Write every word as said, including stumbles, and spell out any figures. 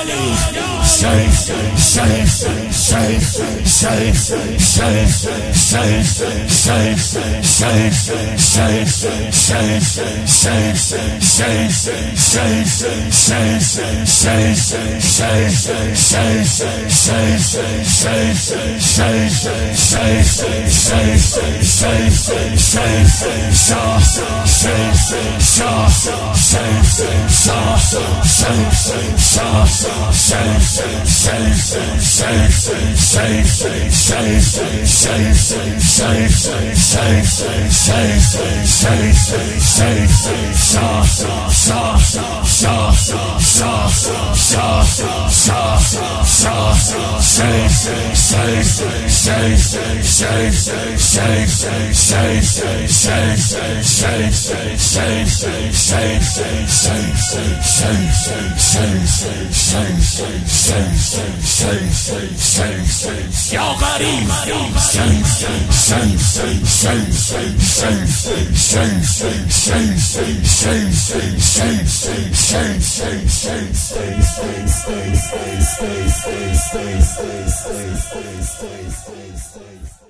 Say, say, say, say, say, say, say, say, say, say, say, say, Stay, stay, stay, stay, stay, stay, stay, stay, stay, stay.